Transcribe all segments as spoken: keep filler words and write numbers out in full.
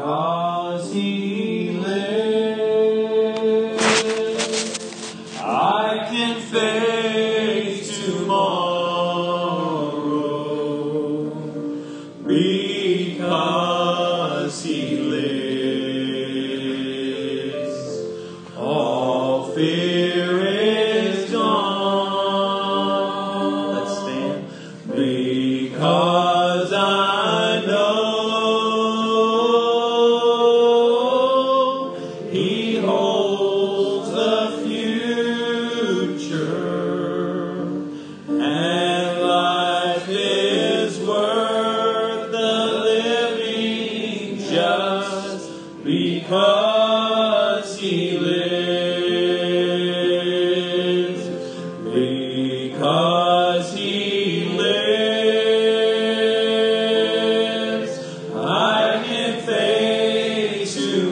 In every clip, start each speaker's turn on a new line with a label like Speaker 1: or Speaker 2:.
Speaker 1: Because He lives, I can face tomorrow. Because He lives, all fear is gone. Let's stand. Because I know He holds the future, and life is worth the living just because He lives. Because He lives, I can face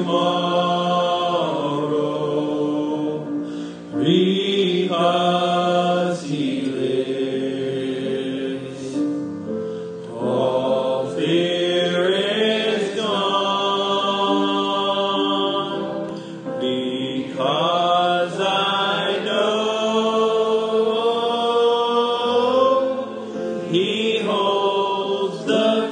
Speaker 1: tomorrow. Because He lives, all fear is gone. Because I know He holds the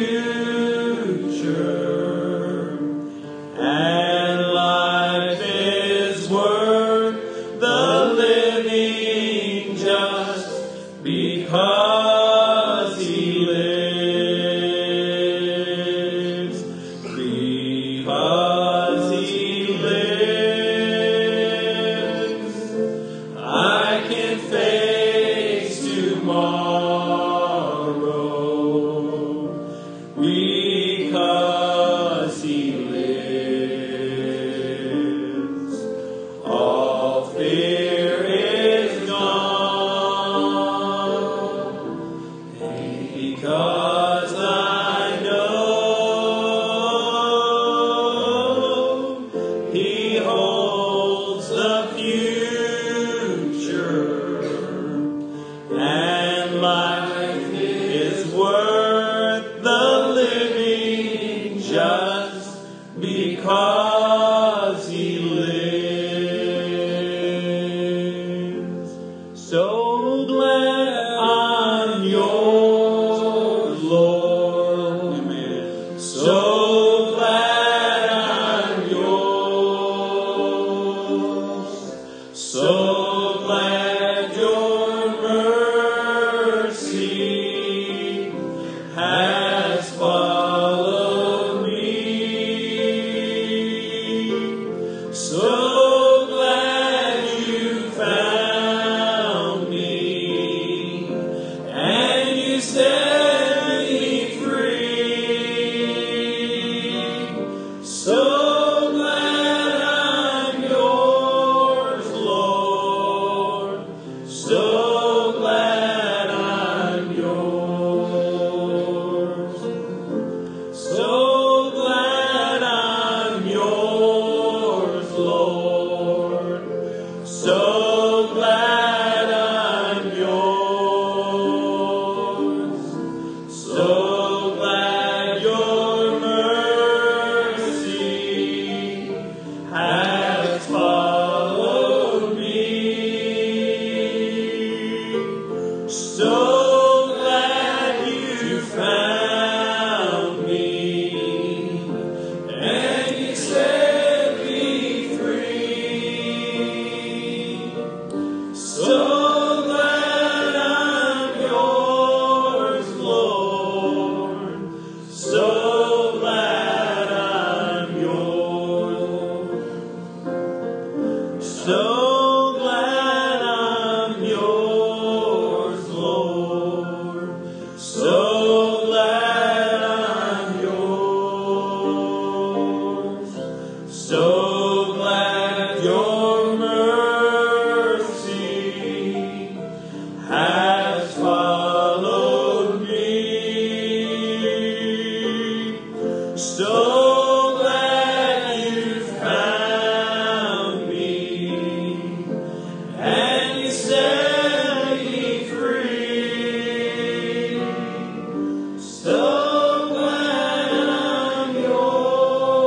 Speaker 1: future, and life is worth the living just because He lives. Because He lives, I can face tomorrow. Because He lives, all fear is gone. Because I know He holds the future, and life is worth the living just because He lives. So glad I'm yours, Lord. Amen. So glad I'm yours. So glad Your mercy has followed me. So glad You found me, and You set me free. So glad I'm Yours, Lord. So glad I'm Yours. So glad I'm Yours, Lord. So glad I'm Yours. So glad Your mercy has followed me. So glad You found me, and You set me free. So glad I'm Yours, Lord. So glad I'm Yours. So glad I'm Yours, Lord. So glad I'm Yours. So glad Your mercy has followed me. So glad You found me, and You set me free. So glad I'm Yours.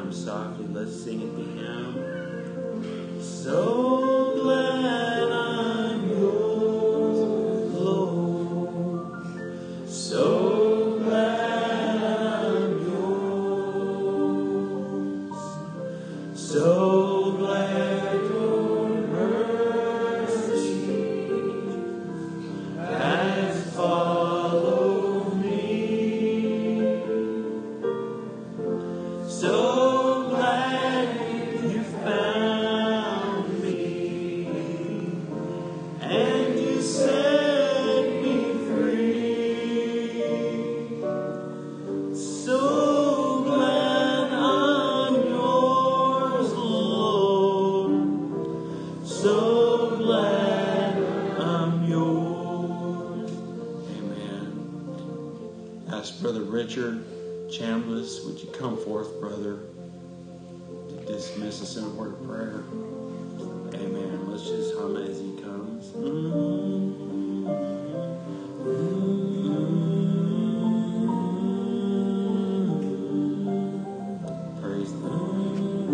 Speaker 2: Him softly. Let's sing it to Him. So glad I'm yours, Lord. So glad I'm yours. So glad your mercy has followed me. So glad you found me, and you set me free. So glad I'm yours, Lord. So glad I'm yours. Amen. Ask Brother Richard Chambliss, would you come forth, brother, to dismiss us in a word of prayer? Amen. Let's just hum as he comes. Praise the Lord.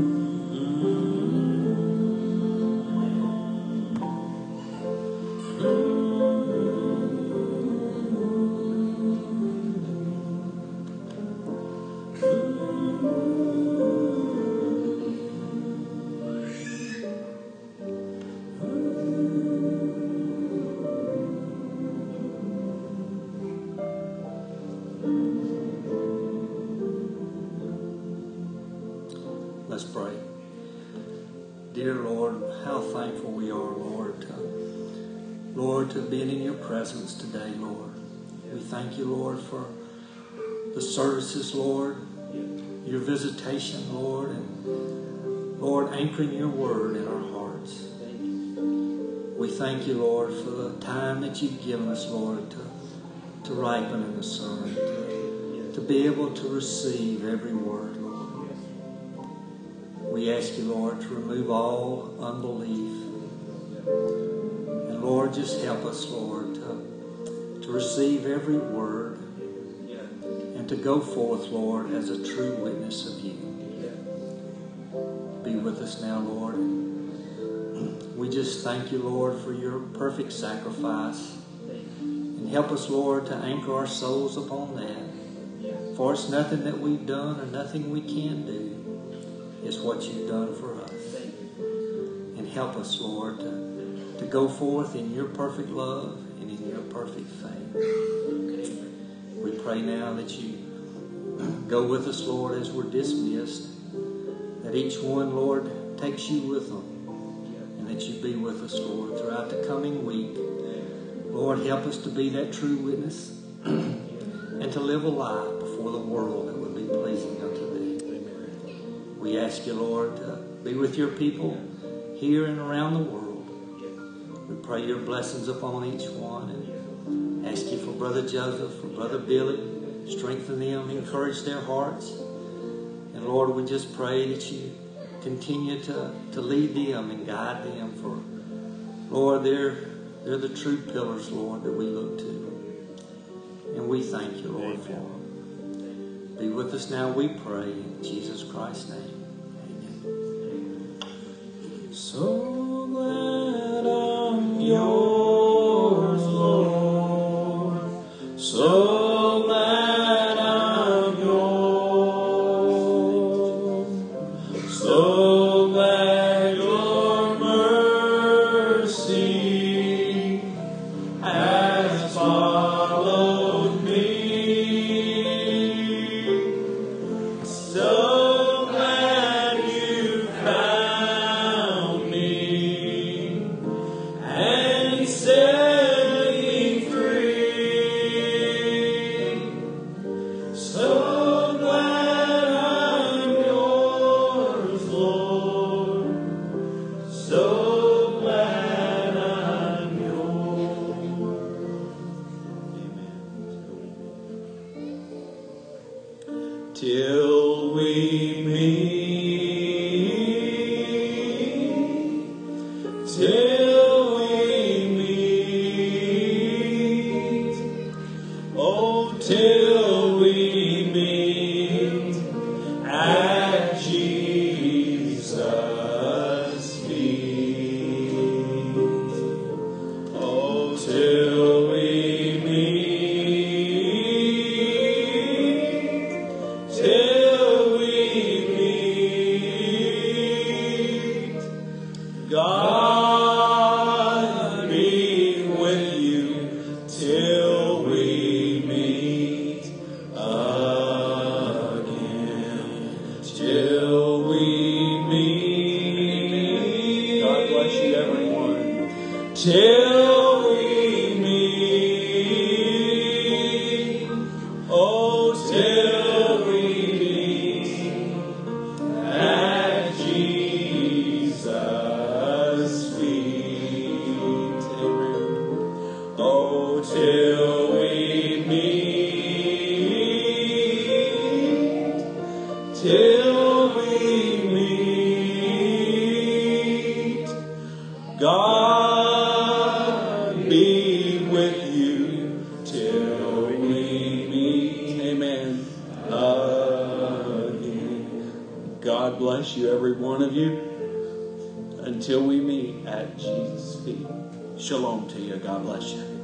Speaker 2: Let's pray. Dear Lord, how thankful we are, Lord, to, Lord, to being in your presence today, Lord. We thank you, Lord, for the services, Lord, your visitation, Lord, and Lord, anchoring your word in our hearts. We thank you, Lord, for the time that you've given us, Lord, to, to ripen in the sermon, to, to be able to receive every word, Lord. We ask you, Lord, to remove all unbelief. And Lord, just help us, Lord, to, to receive every word and to go forth, Lord, as a true witness of you. Be with us now, Lord. We just thank you, Lord, for your perfect sacrifice. And help us, Lord, to anchor our souls upon that. For it's nothing that we've done or nothing we can do. It's what you've done for us. And help us, Lord, to, to go forth in your perfect love and in your perfect faith. We pray now that you go with us, Lord, as we're dismissed. That each one, Lord, takes you with them. And that you be with us, Lord, throughout the coming week. Lord, help us to be that true witness and to live a life before the world that would be pleasing unto thee. We ask you, Lord, to be with your people here and around the world. We pray your blessings upon each one and ask you for Brother Joseph, for Brother Billy. Strengthen them, encourage their hearts. And Lord, we just pray that you continue to, to lead them and guide them. For, Lord, they're, they're the true pillars, Lord, that we look to. And we thank you, Lord, for them. Be with us now, we pray, in Jesus Christ's name. So glad I'm yours, Lord. So glad I'm yours. So glad your mercy has followed me. So glad you found me and set me free. So glad I'm yours, Lord. So glad I'm yours. Amen. Till we meet, till we meet, oh, till we meet at Jesus.
Speaker 1: again till we meet.
Speaker 2: God bless you, everyone.
Speaker 1: Till we meet. Oh, till we meet at Jesus' feet. Amen. Oh, till we meet, till we meet. God be with you till we meet. Amen. Again. God bless you, every one of you. Until we meet at Jesus' feet. Shalom to you. God bless you.